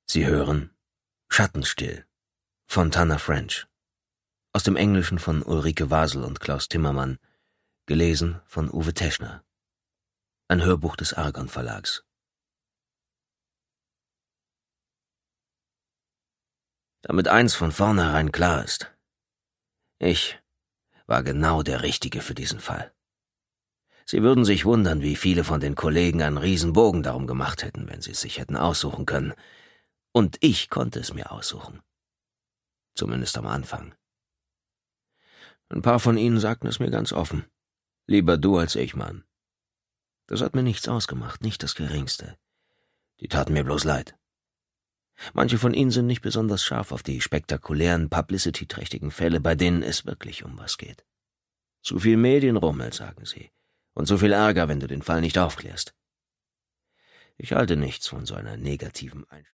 Sie hören Schattenstill von Tanner French, aus dem Englischen von Ulrike Wasel und Klaus Timmermann, gelesen von Uwe Teschner. Ein Hörbuch des Argon Verlags. Damit eins von vornherein klar ist: Ich war genau der Richtige für diesen Fall. Sie würden sich wundern, wie viele von den Kollegen einen Riesenbogen darum gemacht hätten, wenn sie es sich hätten aussuchen können. Und ich konnte es mir aussuchen. Zumindest am Anfang. Ein paar von ihnen sagten es mir ganz offen. Lieber du als ich, Mann. Das hat mir nichts ausgemacht, nicht das Geringste. Die taten mir bloß leid. Manche von ihnen sind nicht besonders scharf auf die spektakulären, publicity-trächtigen Fälle, bei denen es wirklich um was geht. Zu viel Medienrummel, sagen sie, und zu viel Ärger, wenn du den Fall nicht aufklärst. Ich halte nichts von so einer negativen Einstellung.